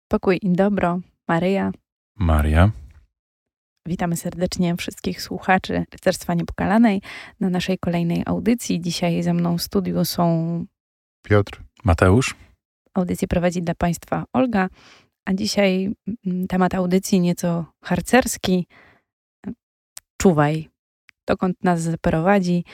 Pokój i dobro, Maryja. Maria. Witamy serdecznie wszystkich słuchaczy Rycerstwa Niepokalanej na naszej kolejnej audycji. Dzisiaj ze mną w studiu są Piotr, Mateusz. Audycję prowadzi dla Państwa Olga, a dzisiaj temat audycji nieco harcerski. Czuwaj, dokąd nas zaprowadzi,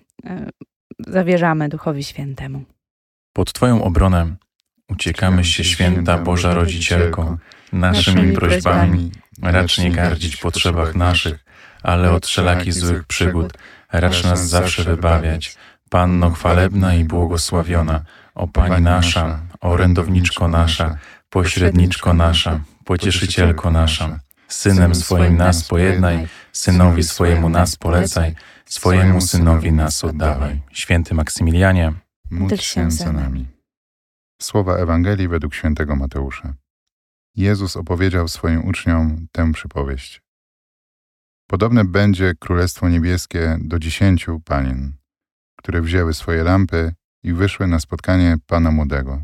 zawierzamy Duchowi Świętemu. Pod Twoją obronę uciekamy się, Święta Boża Rodzicielko, naszymi prośbami. Racz nie gardzić w potrzebach naszych, ale od wszelakich złych przygód racz nas zawsze wybawiać. Panno chwalebna i błogosławiona, o Pani nasza, orędowniczko nasza, pośredniczko nasza, pocieszycielko nasza. Synem swoim nas pojednaj, synowi swojemu nas polecaj, swojemu synowi nas oddawaj. Święty Maksymilianie, módl się za nami. Słowa Ewangelii według świętego Mateusza. Jezus opowiedział swoim uczniom tę przypowieść. Podobne będzie Królestwo Niebieskie do 10 panien, które wzięły swoje lampy i wyszły na spotkanie Pana Młodego.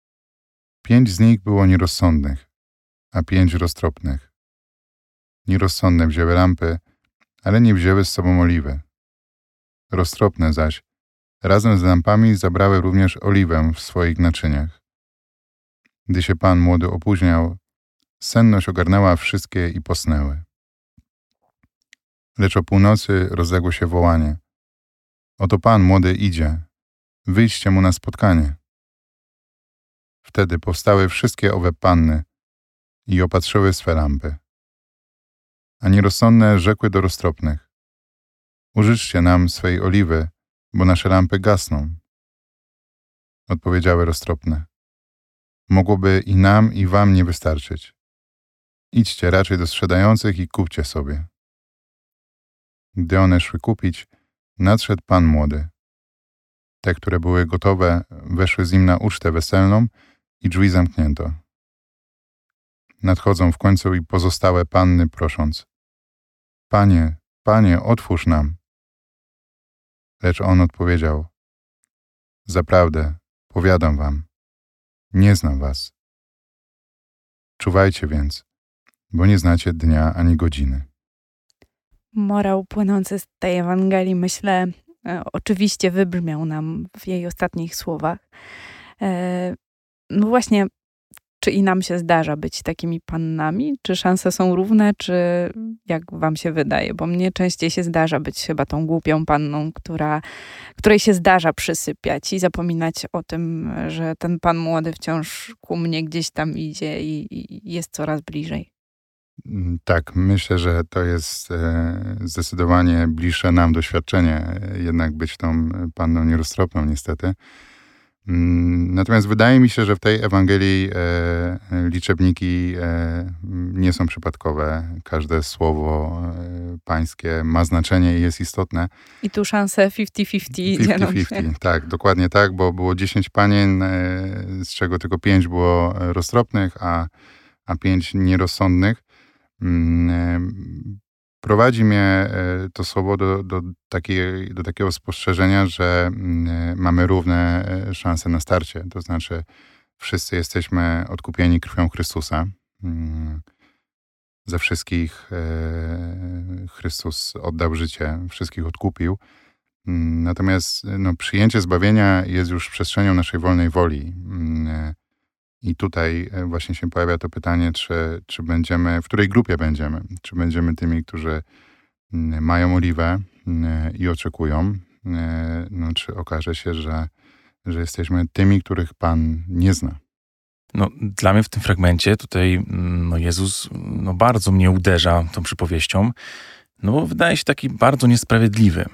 5 z nich było nierozsądnych, a 5 roztropnych. Nierozsądne wzięły lampy, ale nie wzięły z sobą oliwy. Roztropne zaś razem z lampami zabrały również oliwę w swoich naczyniach. Gdy się Pan Młody opóźniał, senność ogarnęła wszystkie i posnęły. Lecz o północy rozległo się wołanie. Oto Pan Młody idzie, wyjdźcie mu na spotkanie. Wtedy powstały wszystkie owe panny i opatrzyły swe lampy. A nierozsądne rzekły do roztropnych. Użyczcie nam swej oliwy, bo nasze lampy gasną. Odpowiedziały roztropne. Mogłoby i nam, i wam nie wystarczyć. Idźcie raczej do sprzedających i kupcie sobie. Gdy one szły kupić, nadszedł Pan Młody. Te, które były gotowe, weszły z nim na ucztę weselną i drzwi zamknięto. Nadchodzą w końcu i pozostałe panny prosząc. Panie, Panie, otwórz nam. Lecz on odpowiedział. Zaprawdę, powiadam wam, nie znam was. Czuwajcie więc, bo nie znacie dnia ani godziny. Morał płynący z tej Ewangelii, myślę, oczywiście wybrzmiał nam w jej ostatnich słowach. No właśnie, czy i nam się zdarza być takimi pannami? Czy szanse są równe, czy jak wam się wydaje? Bo mnie częściej się zdarza być chyba tą głupią panną, której się zdarza przysypiać i zapominać o tym, że ten Pan Młody wciąż ku mnie gdzieś tam idzie i jest coraz bliżej. Tak, myślę, że to jest zdecydowanie bliższe nam doświadczenie, jednak być tą panną nieroztropną niestety. Natomiast wydaje mi się, że w tej Ewangelii liczebniki nie są przypadkowe. Każde słowo pańskie ma znaczenie i jest istotne. I tu szanse 50-50 dzielą się. 50-50, tak, dokładnie tak, bo było 10 panien, z czego tylko 5 było roztropnych, a 5 nierozsądnych. Prowadzi mnie to słowo do takiego spostrzeżenia, że mamy równe szanse na starcie. To znaczy wszyscy jesteśmy odkupieni krwią Chrystusa. Za wszystkich Chrystus oddał życie, wszystkich odkupił. Natomiast przyjęcie zbawienia jest już przestrzenią naszej wolnej woli. I tutaj właśnie się pojawia to pytanie, czy będziemy, w której grupie będziemy? Czy będziemy tymi, którzy mają oliwę i oczekują, czy okaże się, że jesteśmy tymi, których Pan nie zna? Dla mnie w tym fragmencie tutaj Jezus bardzo mnie uderza tą przypowieścią, bo wydaje się taki bardzo niesprawiedliwy.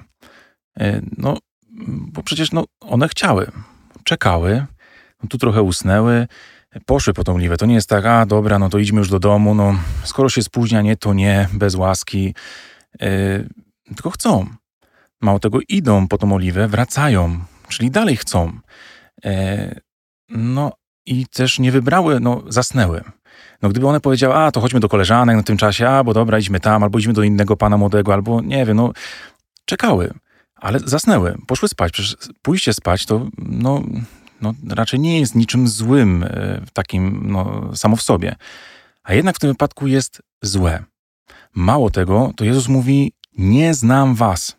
Bo przecież one chciały, czekały, tu trochę usnęły, poszły po tą oliwę. To nie jest tak, dobra, to idźmy już do domu, skoro się spóźnia, nie, to nie, bez łaski. Tylko chcą. Mało tego, idą po tą oliwę, wracają, czyli dalej chcą. I też nie wybrały, zasnęły. Gdyby one powiedziały, to chodźmy do koleżanek na tym czasie, bo dobra, idźmy tam, albo idźmy do innego Pana Młodego, albo nie wiem, czekały, ale zasnęły, poszły spać. Przecież pójście spać to, raczej nie jest niczym złym, takim samo w sobie. A jednak w tym wypadku jest złe. Mało tego, to Jezus mówi, nie znam was.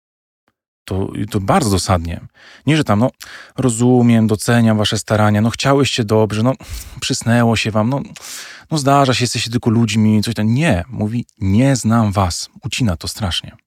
To bardzo dosadnie. Nie, że tam, rozumiem, doceniam wasze starania, chciałyście dobrze, przysnęło się wam, zdarza się, jesteście tylko ludźmi, coś tam. Nie, mówi, nie znam was. Ucina to strasznie.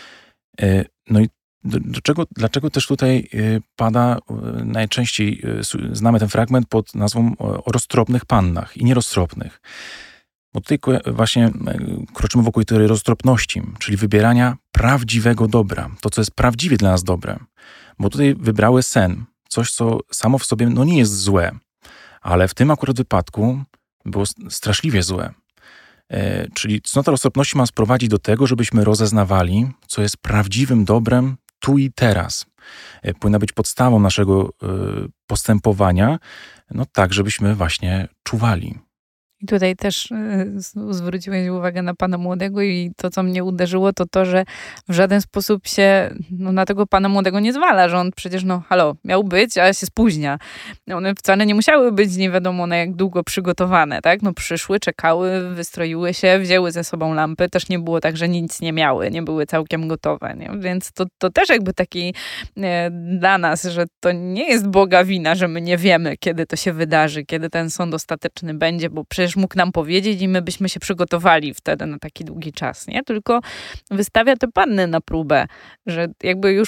I dlaczego też tutaj pada najczęściej, znamy ten fragment pod nazwą o roztropnych pannach i nieroztropnych. Bo tutaj właśnie kroczymy wokół tej roztropności, czyli wybierania prawdziwego dobra. To, co jest prawdziwie dla nas dobre. Bo tutaj wybrały sen. Coś, co samo w sobie nie jest złe. Ale w tym akurat wypadku było straszliwie złe. Czyli cnota roztropności ma sprowadzić do tego, żebyśmy rozeznawali, co jest prawdziwym dobrem tu i teraz. Powinna być podstawą naszego postępowania, tak, żebyśmy właśnie czuwali. I tutaj też zwróciłeś uwagę na pana młodego i to, co mnie uderzyło, to, że w żaden sposób się na tego pana młodego nie zwala, że on przecież, miał być, ale się spóźnia. One wcale nie musiały być nie wiadomo na jak długo przygotowane, tak? Przyszły, czekały, wystroiły się, wzięły ze sobą lampy. Też nie było tak, że nic nie miały, nie były całkiem gotowe, nie? Więc to też jakby taki dla nas, że to nie jest Boga wina, że my nie wiemy, kiedy to się wydarzy, kiedy ten sąd ostateczny będzie, bo przecież mógł nam powiedzieć i my byśmy się przygotowali wtedy na taki długi czas, nie? Tylko wystawia te panny na próbę, że jakby już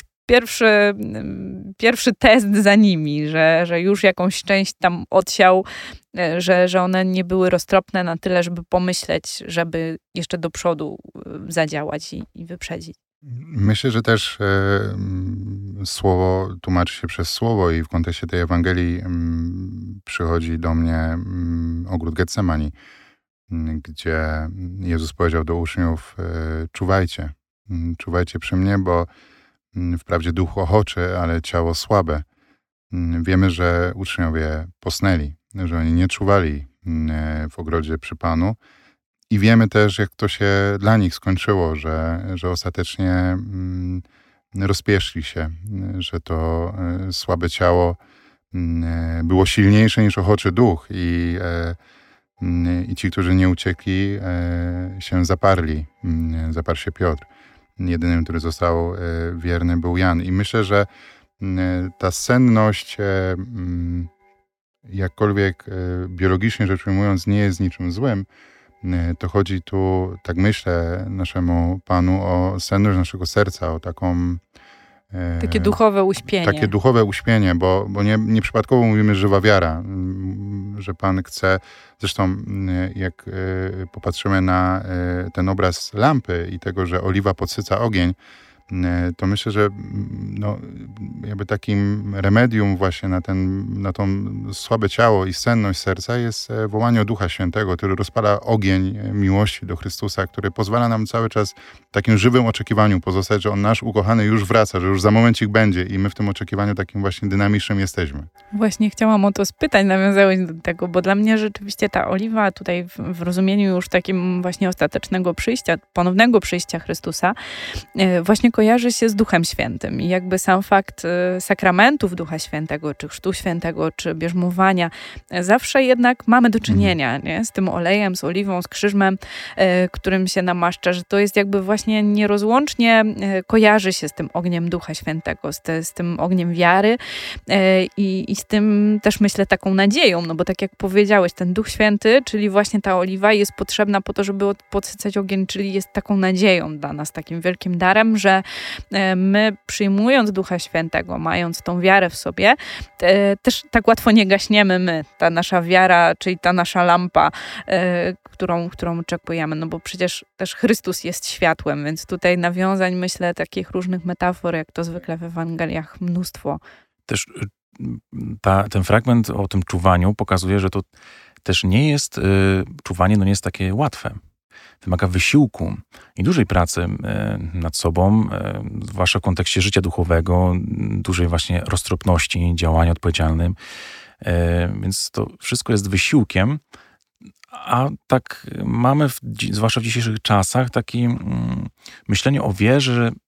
pierwszy test za nimi, że już jakąś część tam odsiał, że one nie były roztropne na tyle, żeby pomyśleć, żeby jeszcze do przodu zadziałać i wyprzedzić. Myślę, że też słowo tłumaczy się przez słowo i w kontekście tej Ewangelii przychodzi do mnie ogród Getsemani, gdzie Jezus powiedział do uczniów, czuwajcie przy mnie, bo wprawdzie duch ochoczy, ale ciało słabe. Wiemy, że uczniowie posnęli, że oni nie czuwali w ogrodzie przy Panu. I wiemy też, jak to się dla nich skończyło, że ostatecznie rozpieszli się, że to słabe ciało było silniejsze niż ochoczy duch i ci, którzy nie uciekli, się zaparli. Zaparł się Piotr. Jedynym, który został wierny, był Jan. I myślę, że ta senność, jakkolwiek biologicznie rzecz ujmując, nie jest niczym złym, to chodzi tu, tak myślę, naszemu Panu o senność naszego serca, o taką... Takie duchowe uśpienie. Takie duchowe uśpienie, bo nieprzypadkowo mówimy żywa wiara, że Pan chce... Zresztą jak popatrzymy na ten obraz lampy i tego, że oliwa podsyca ogień, to myślę, że jakby takim remedium właśnie na to słabe ciało i senność serca jest wołanie o Ducha Świętego, który rozpala ogień miłości do Chrystusa, który pozwala nam cały czas w takim żywym oczekiwaniu pozostać, że On nasz ukochany już wraca, że już za momencik będzie i my w tym oczekiwaniu takim właśnie dynamicznym jesteśmy. Właśnie chciałam o to spytać, nawiązałeś do tego, bo dla mnie rzeczywiście ta oliwa tutaj w rozumieniu już takim właśnie ostatecznego przyjścia, ponownego przyjścia Chrystusa, właśnie kojarzy się z Duchem Świętym i jakby sam fakt sakramentów Ducha Świętego, czy Chrztu Świętego, czy bierzmowania, zawsze jednak mamy do czynienia, nie? Z tym olejem, z oliwą, z krzyżmem, którym się namaszcza, że to jest jakby właśnie nierozłącznie kojarzy się z tym ogniem Ducha Świętego, z tym ogniem wiary i z tym też myślę taką nadzieją, bo tak jak powiedziałeś, ten Duch Święty, czyli właśnie ta oliwa jest potrzebna po to, żeby podsycać ogień, czyli jest taką nadzieją dla nas, takim wielkim darem, że my przyjmując Ducha Świętego, mając tą wiarę w sobie, też tak łatwo nie gaśniemy ta nasza wiara, czyli ta nasza lampa, którą oczekujemy, bo przecież też Chrystus jest światłem, więc tutaj nawiązań, myślę, takich różnych metafor, jak to zwykle w Ewangeliach, mnóstwo. Też ten fragment o tym czuwaniu pokazuje, że to też nie jest, czuwanie nie jest takie łatwe. Wymaga wysiłku i dużej pracy nad sobą, zwłaszcza w kontekście życia duchowego, dużej właśnie roztropności, działania odpowiedzialnym. Więc to wszystko jest wysiłkiem, a tak mamy, zwłaszcza w dzisiejszych czasach, takie myślenie o wierze,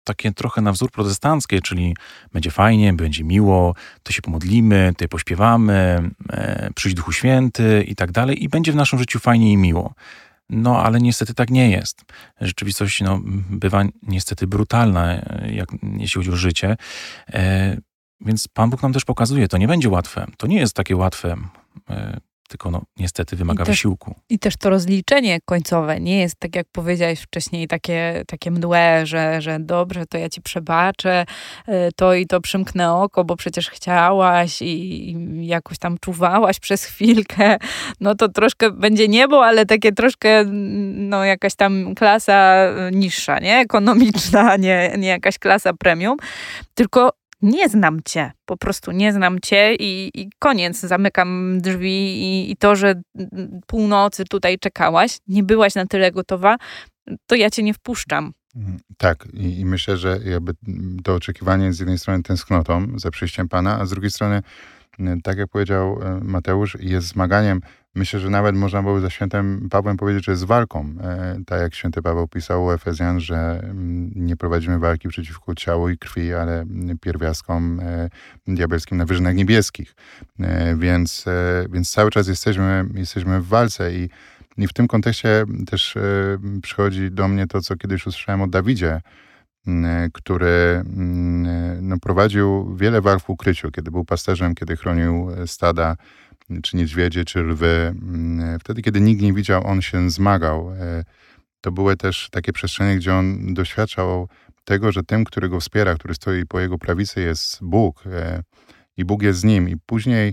takie trochę na wzór protestanckie, czyli będzie fajnie, będzie miło, to się pomodlimy, to pośpiewamy, przyjdzie Duchu Święty i tak dalej i będzie w naszym życiu fajnie i miło. No, ale niestety tak nie jest. Rzeczywistość bywa niestety brutalna, jeśli chodzi o życie. Więc Pan Bóg nam też pokazuje, to nie będzie łatwe. To nie jest takie łatwe, tylko niestety wymaga wysiłku. I też to rozliczenie końcowe nie jest, tak jak powiedziałeś wcześniej, takie mdłe, że dobrze, to ja ci przebaczę, to i to przymknę oko, bo przecież chciałaś i jakoś tam czuwałaś przez chwilkę. No to troszkę będzie niebo, ale takie troszkę jakaś tam klasa niższa, nie? Ekonomiczna, nie jakaś klasa premium. Tylko nie znam cię, po prostu nie znam cię i koniec, zamykam drzwi i to, że północy tutaj czekałaś, nie byłaś na tyle gotowa, to ja cię nie wpuszczam. Tak, i myślę, że jakby to oczekiwanie z jednej strony tęsknotą za przyjściem Pana, a z drugiej strony, tak jak powiedział Mateusz, jest zmaganiem. Myślę, że nawet można było za świętym Pawłem powiedzieć, że jest walką. Tak jak święty Paweł pisał u Efezjan, że nie prowadzimy walki przeciwko ciału i krwi, ale pierwiastkom diabelskim na wyżynach niebieskich. Więc cały czas jesteśmy w walce i w tym kontekście też przychodzi do mnie to, co kiedyś usłyszałem o Dawidzie, który prowadził wiele walk w ukryciu, kiedy był pasterzem, kiedy chronił stada, czy niedźwiedzie, czy lwy. Wtedy, kiedy nikt nie widział, on się zmagał. To były też takie przestrzenie, gdzie on doświadczał tego, że tym, który go wspiera, który stoi po jego prawicy, jest Bóg. I Bóg jest z nim. I później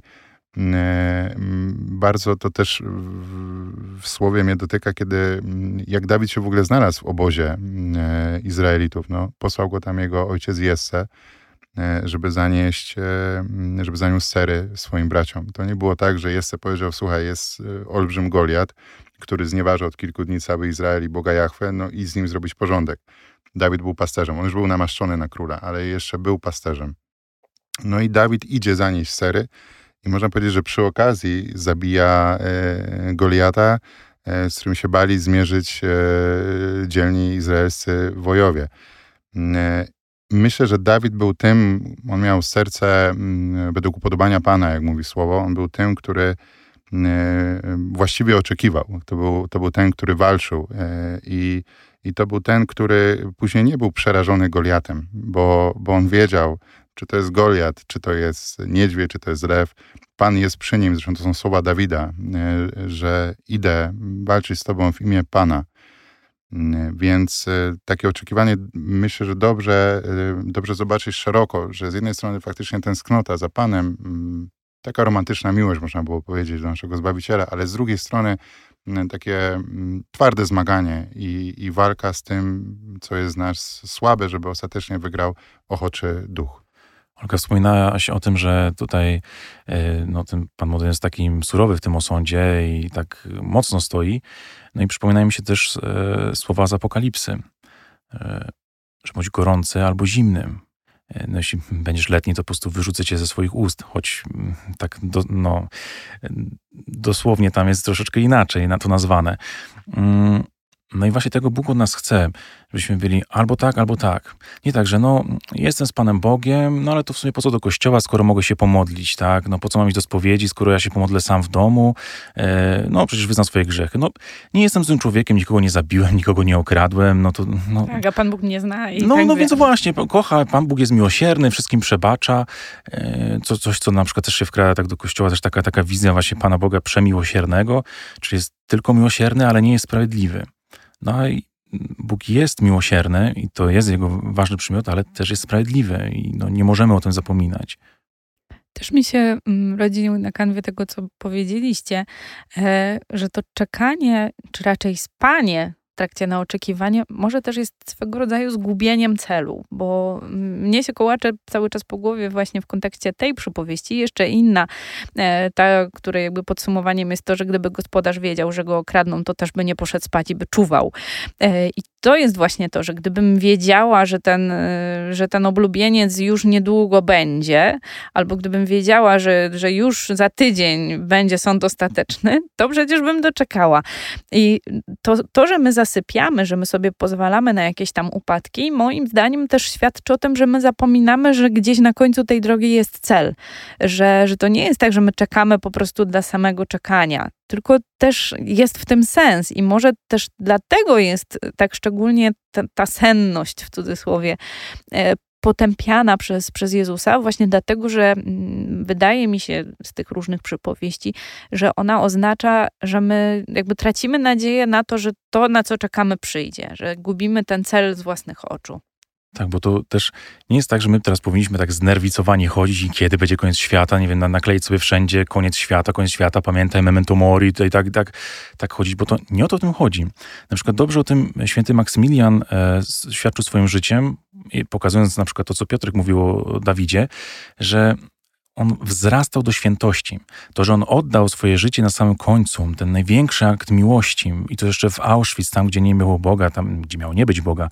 bardzo to też w słowie mnie dotyka, kiedy jak Dawid się w ogóle znalazł w obozie Izraelitów. Posłał go tam jego ojciec Jesse, żeby zaniósł sery swoim braciom. To nie było tak, że Jesse powiedział, słuchaj, jest olbrzym Goliat, który znieważa od kilku dni cały Izrael i Boga Jahwe, i z nim zrobić porządek. Dawid był pasterzem. On już był namaszczony na króla, ale jeszcze był pasterzem. I Dawid idzie zanieść sery i można powiedzieć, że przy okazji zabija Goliata, z którym się bali zmierzyć dzielni izraelscy wojowie. Myślę, że Dawid był tym, on miał serce według upodobania Pana, jak mówi słowo. On był tym, który właściwie oczekiwał. To był ten, który walczył. I to był ten, który później nie był przerażony Goliatem, bo on wiedział, czy to jest Goliat, czy to jest niedźwiedź, czy to jest lew. Pan jest przy nim. Zresztą to są słowa Dawida, że idę walczyć z Tobą w imię Pana. Więc takie oczekiwanie, myślę, że dobrze zobaczyć szeroko, że z jednej strony faktycznie tęsknota za Panem, taka romantyczna miłość, można było powiedzieć, do naszego Zbawiciela, ale z drugiej strony takie twarde zmaganie i walka z tym, co jest nas słabe, żeby ostatecznie wygrał ochoczy duch. Olga, wspominałaś o tym, że tutaj ten Pan Młody jest takim surowy w tym osądzie i tak mocno stoi. I przypominają mi się też słowa z Apokalipsy, że bądź gorący albo zimny. Jeśli będziesz letni, to po prostu wyrzucę cię ze swoich ust, choć tak dosłownie tam jest troszeczkę inaczej na to nazwane. I właśnie tego Bóg od nas chce, żebyśmy byli albo tak, albo tak. Nie tak, że jestem z Panem Bogiem, ale to w sumie po co do kościoła, skoro mogę się pomodlić, tak? Po co mam iść do spowiedzi, skoro ja się pomodlę sam w domu? Przecież wyznam swoje grzechy. Nie jestem złym człowiekiem, nikogo nie zabiłem, nikogo nie okradłem, Tak, a Pan Bóg mnie zna i więc właśnie, kocha, Pan Bóg jest miłosierny, wszystkim przebacza. Coś, co na przykład też się wkrada tak do kościoła, też taka wizja właśnie Pana Boga przemiłosiernego, czyli jest tylko miłosierny, ale nie jest sprawiedliwy. I Bóg jest miłosierny i to jest jego ważny przymiot, ale też jest sprawiedliwy i nie możemy o tym zapominać. Też mi się rodzi na kanwie tego, co powiedzieliście, że to czekanie, czy raczej spanie w trakcie na oczekiwanie, może też jest swego rodzaju zgubieniem celu, bo mnie się kołacze cały czas po głowie właśnie w kontekście tej przypowieści. Jeszcze inna, ta, której jakby podsumowaniem jest to, że gdyby gospodarz wiedział, że go okradną, to też by nie poszedł spać i by czuwał. I to jest właśnie to, że gdybym wiedziała, że ten oblubieniec już niedługo będzie, albo gdybym wiedziała, że już za tydzień będzie sąd ostateczny, to przecież bym doczekała. I to że my zasypiamy, że my sobie pozwalamy na jakieś tam upadki, moim zdaniem też świadczy o tym, że my zapominamy, że gdzieś na końcu tej drogi jest cel. Że to nie jest tak, że my czekamy po prostu dla samego czekania, tylko też jest w tym sens i może też dlatego jest tak szczególnie ta senność w cudzysłowie potępiana przez Jezusa, właśnie dlatego, że wydaje mi się z tych różnych przypowieści, że ona oznacza, że my jakby tracimy nadzieję na to, że to, na co czekamy, przyjdzie, że gubimy ten cel z własnych oczu. Tak, bo to też nie jest tak, że my teraz powinniśmy tak znerwicowani chodzić i kiedy będzie koniec świata, nie wiem, nakleić sobie wszędzie koniec świata, pamiętaj, memento mori, i tak chodzić, bo to nie o to w tym chodzi. Na przykład dobrze o tym święty Maksymilian świadczył swoim życiem, pokazując na przykład to, co Piotrek mówił o Dawidzie, że on wzrastał do świętości. To, że on oddał swoje życie na samym końcu, ten największy akt miłości i to jeszcze w Auschwitz, tam gdzie nie było Boga, tam gdzie miało nie być Boga,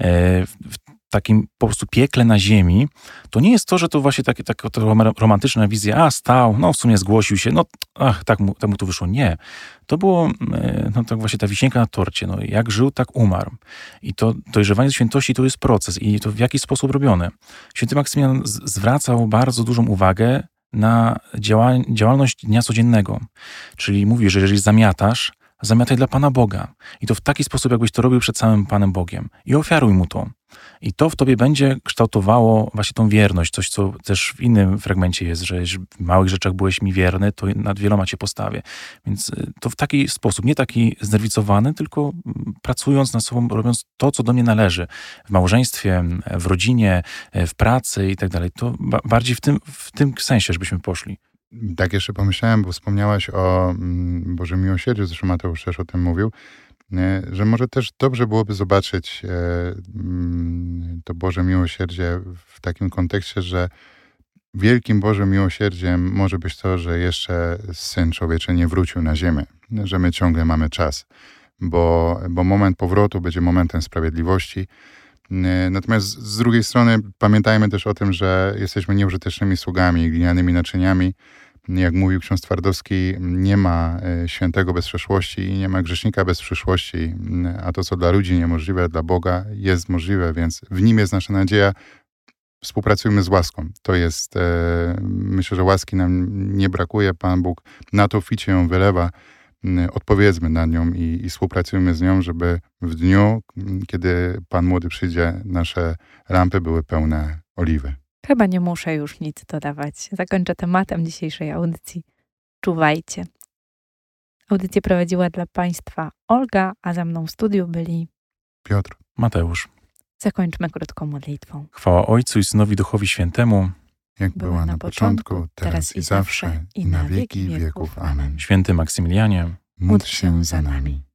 w takim po prostu piekle na ziemi, to nie jest to, że to właśnie taka romantyczna wizja, stał, w sumie zgłosił się, tak mu to wyszło. Nie. To było tak właśnie ta wisienka na torcie. Jak żył, tak umarł. I to dojrzewanie do świętości to jest proces i to w jaki sposób robione. Święty Maksymilian zwracał bardzo dużą uwagę na działalność dnia codziennego. Czyli mówi, że jeżeli zamiatasz, zamiataj dla Pana Boga. I to w taki sposób, jakbyś to robił przed samym Panem Bogiem. I ofiaruj Mu to. I to w tobie będzie kształtowało właśnie tą wierność. Coś, co też w innym fragmencie jest, że w małych rzeczach byłeś mi wierny, to nad wieloma cię postawię. Więc to w taki sposób, nie taki znerwicowany, tylko pracując nad sobą, robiąc to, co do mnie należy. W małżeństwie, w rodzinie, w pracy i tak dalej. To bardziej w tym sensie, żebyśmy poszli. Tak jeszcze pomyślałem, bo wspomniałaś o Bożym Miłosierdziu, zresztą Mateusz też o tym mówił, że może też dobrze byłoby zobaczyć to Boże Miłosierdzie w takim kontekście, że wielkim Bożym Miłosierdziem może być to, że jeszcze Syn Człowieczy nie wrócił na ziemię, że my ciągle mamy czas, bo moment powrotu będzie momentem sprawiedliwości. Natomiast z drugiej strony pamiętajmy też o tym, że jesteśmy nieużytecznymi sługami, glinianymi naczyniami. Jak mówił ksiądz Twardowski, nie ma świętego bez przeszłości i nie ma grzesznika bez przyszłości, a to, co dla ludzi niemożliwe, dla Boga jest możliwe, więc w Nim jest nasza nadzieja. Współpracujmy z łaską. To jest, myślę, że łaski nam nie brakuje. Pan Bóg na to ficie ją wylewa. Odpowiedzmy na nią i współpracujmy z nią, żeby w dniu, kiedy Pan Młody przyjdzie, nasze lampy były pełne oliwy. Chyba nie muszę już nic dodawać. Zakończę tematem dzisiejszej audycji. Czuwajcie. Audycję prowadziła dla Państwa Olga, a ze mną w studiu byli Piotr, Mateusz. Zakończmy krótką modlitwą. Chwała Ojcu i Synowi, Duchowi Świętemu, jak była na początku, teraz i zawsze, i na wieki wieków. Amen. Święty Maksymilianie, Módl się za nami.